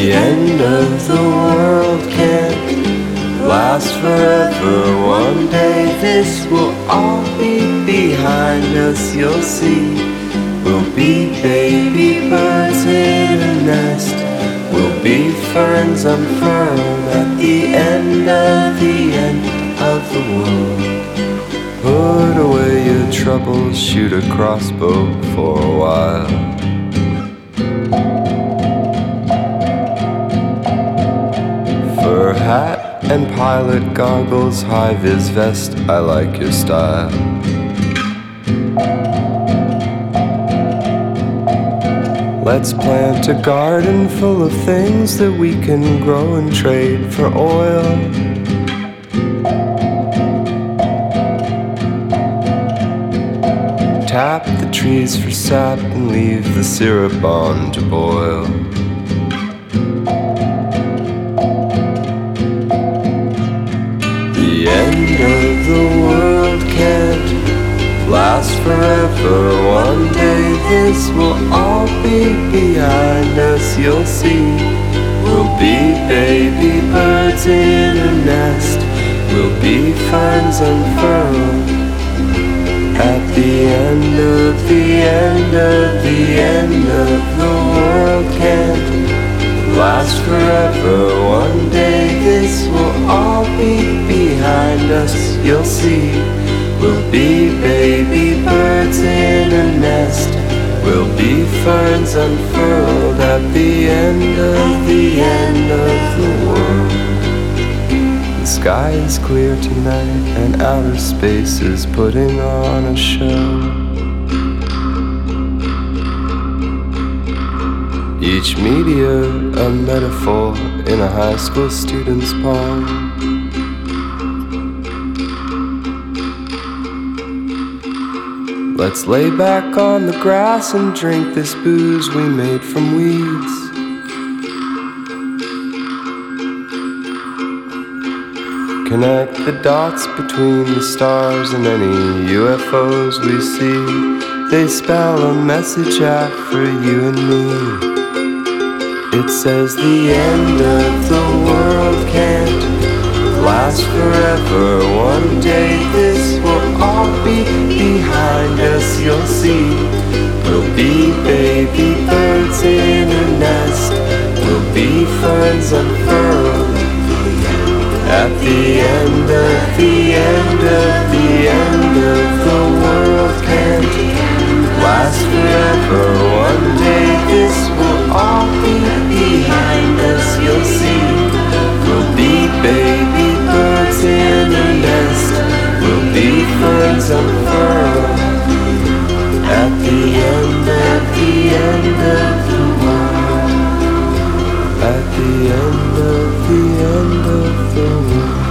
end of the world can't last forever. One day this will all be behind us, you'll see. We'll be baby birds in a nest. We'll be ferns unfurled at the end of the world. Put away your troubles, shoot a crossbow for a while. Fur hat and pilot goggles, high-vis vest, I like your style. Let's plant a garden full of things that we can grow and trade for oil. Tap the trees for sap and leave the syrup on to boil. The end of the world can't last forever. One day this will all be behind us, you'll see. We'll be baby birds in a nest. We'll be ferns unfurled at the end of the world can't last forever. One day this will all be behind us, you'll see. We'll be baby birds in a nest. We'll be ferns unfurled at the end of the world. The sky is clear tonight and outer space is putting on a show. Each meteor a metaphor in a high school student's poem. Let's lay back on the grass and drink this booze we made from weeds. Connect the dots between the stars and any UFOs we see. They spell a message out for you and me. It says the end of the world can't last forever. One day this will all be behind us, you'll see. We'll be baby birds in a nest. We'll be ferns unfurled at the end of the world can't last forever. One day this will all be behind us, you'll see. We'll be baby birds in a nest. We'll be ferns unfurled at the end of the world. At the end of the world.